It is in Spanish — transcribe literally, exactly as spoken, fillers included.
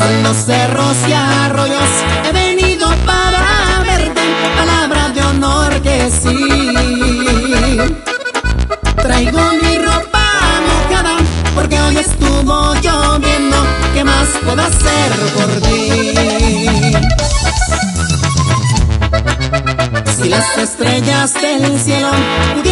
Son los cerros y arroyos, he venido para verte, palabra de honor que sí. Traigo mi ropa mojada porque hoy estuvo lloviendo, ¿qué más puedo hacer por ti? Si las estrellas del cielo